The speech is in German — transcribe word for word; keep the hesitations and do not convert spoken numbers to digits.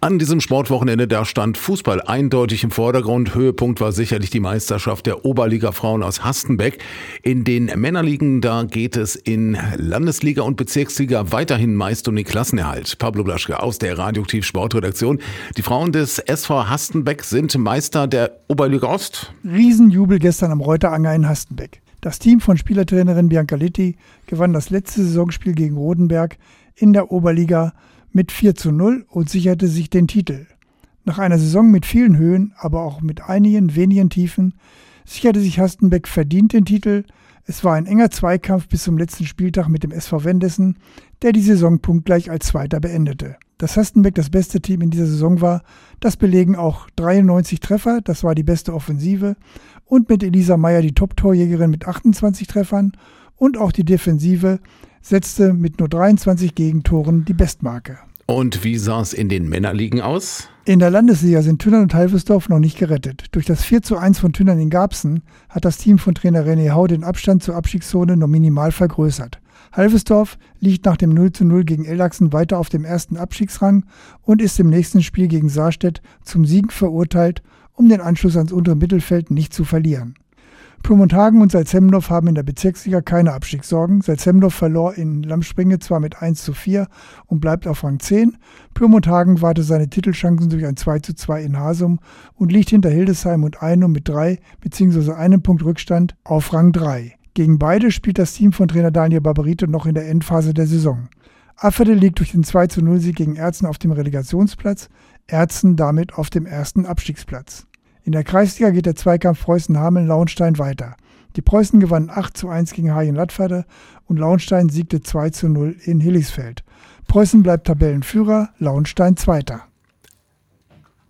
An diesem Sportwochenende, da stand Fußball eindeutig im Vordergrund. Höhepunkt war sicherlich die Meisterschaft der Oberliga-Frauen aus Hastenbeck. In den Männerligen, da geht es in Landesliga und Bezirksliga weiterhin meist um den Klassenerhalt. Pablo Blaschke aus der Radioaktiv Sportredaktion. Die Frauen des S V Hastenbeck sind Meister der Oberliga Ost. Riesenjubel gestern am Reuteranger in Hastenbeck. Das Team von Spielertrainerin Bianca Litti gewann das letzte Saisonspiel gegen Rodenberg in der Oberliga mit vier zu null und sicherte sich den Titel. Nach einer Saison mit vielen Höhen, aber auch mit einigen wenigen Tiefen, sicherte sich Hastenbeck verdient den Titel. Es war ein enger Zweikampf bis zum letzten Spieltag mit dem S V Wendessen, der die Saison punktgleich als Zweiter beendete. Dass Hastenbeck das beste Team in dieser Saison war, das belegen auch dreiundneunzig Treffer, das war die beste Offensive, und mit Elisa Meyer die Top-Torjägerin mit achtundzwanzig Treffern, und auch die Defensive setzte mit nur dreiundzwanzig Gegentoren die Bestmarke. Und wie sah es in den Männerligen aus? In der Landesliga sind Tünnern und Halvesdorf noch nicht gerettet. Durch das vier zu eins von Tünnern in Garbsen hat das Team von Trainer René Hau den Abstand zur Abstiegszone nur minimal vergrößert. Halvesdorf liegt nach dem null zu null gegen Ellachsen weiter auf dem ersten Abstiegsrang und ist im nächsten Spiel gegen Saarstedt zum Sieg verurteilt, um den Anschluss ans untere Mittelfeld nicht zu verlieren. Pyrmont-Hagen und Salzhemmendorf haben in der Bezirksliga keine Abstiegssorgen. Salzhemmendorf verlor in Lammspringe zwar mit eins zu vier und bleibt auf Rang zehn. Pyrmont-Hagen warte seine Titelchancen durch ein zwei zu zwei in Hasum und liegt hinter Hildesheim und Einum mit drei bzw. einem Punkt Rückstand auf Rang drei. Gegen beide spielt das Team von Trainer Daniel Barbarito noch in der Endphase der Saison. Afferde liegt durch den zwei zu null Sieg gegen Erzen auf dem Relegationsplatz, Erzen damit auf dem ersten Abstiegsplatz. In der Kreisliga geht der Zweikampf Preußen-Hameln-Lauenstein weiter. Die Preußen gewannen acht zu eins gegen Haien-Lattferde und Lauenstein siegte zwei zu null in Hilligsfeld. Preußen bleibt Tabellenführer, Lauenstein Zweiter.